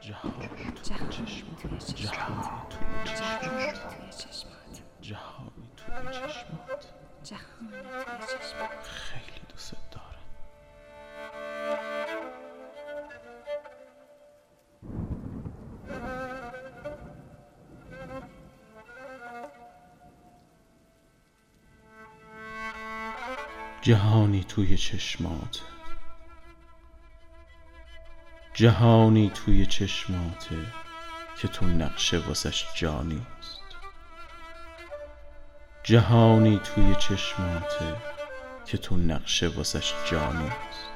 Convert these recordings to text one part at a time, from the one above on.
جهانی توی چشمات، جهانی توی چشمات، جهانی توی چشمات، جهانی توی چشمات. خیلی دوست دارم. جهانی توی چشمات، جهانی توی چشماته که تو نقشه واسش جانیست. جهانی توی چشماته که تو نقشه واسش جانیست.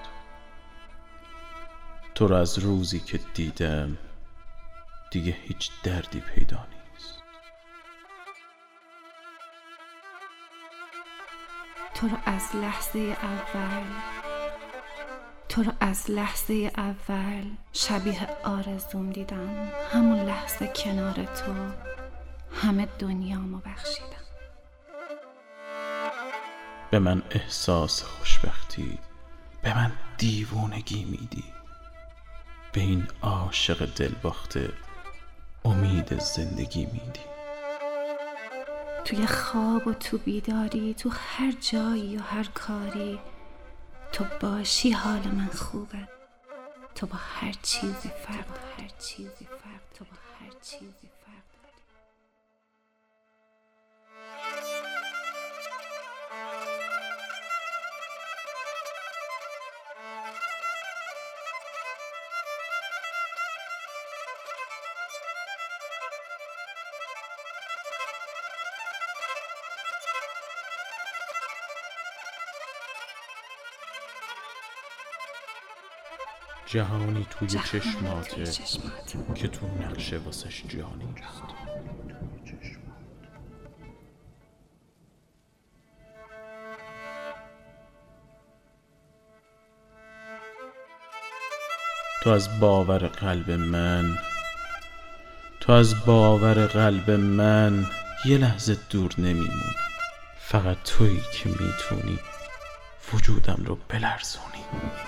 تو رو از روزی که دیدم دیگه هیچ دردی پیدا نیست. تو رو از لحظه اول شبیه آرزوم دیدم. همون لحظه کنار تو همه دنیامو بخشیدم. به من احساس خوشبختی، به من دیوونگی میدی، به این عاشق دلباخته امید زندگی میدی. توی خواب و تو بیداری، تو هر جایی و هر کاری تو باشی حال من خوبه. تو با هر چیزی فرق داری. جهانی توی چشماته که تو نقشه واسش جانیست. تو از باور قلب من یه لحظه دور نمیمونی. فقط تویی که میتونی وجودم رو بلرزونی.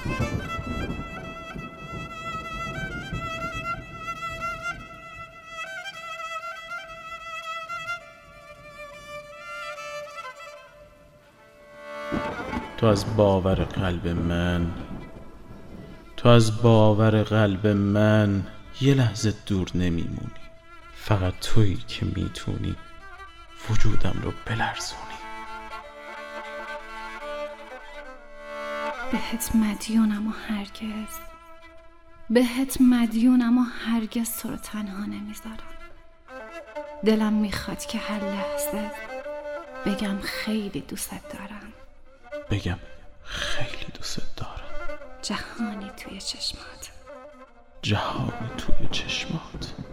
تو از باور قلب من یه لحظه دور نمیمونی. فقط تویی که میتونی وجودم رو بلرزونی. بهت مدیونم و هرگز تو رو تنها نمیذارم. دلم میخواد که هر لحظه بگم خیلی دوست دارم. جهانی توی چشمات. جهانی توی چشمات.